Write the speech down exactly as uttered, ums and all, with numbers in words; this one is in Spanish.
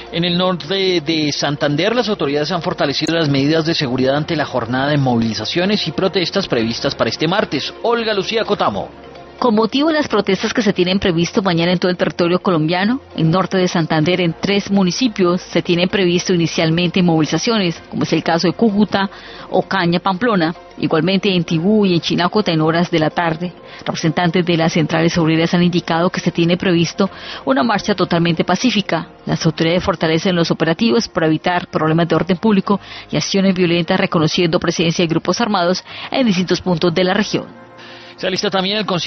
En el norte de Santander, las autoridades han fortalecido las medidas de seguridad ante la jornada de movilizaciones y protestas previstas para este martes. Olga Lucía Cotamo. Con motivo de las protestas que se tienen previsto mañana en todo el territorio colombiano, en norte de Santander, en tres municipios, se tienen previsto inicialmente movilizaciones, como es el caso de Cúcuta, Ocaña, Pamplona, igualmente en Tibú y en Chinacota en horas de la tarde. Representantes de las centrales obreras han indicado que se tiene previsto una marcha totalmente pacífica. Las autoridades fortalecen los operativos para evitar problemas de orden público y acciones violentas, reconociendo presencia de grupos armados en distintos puntos de la región. Se alista también el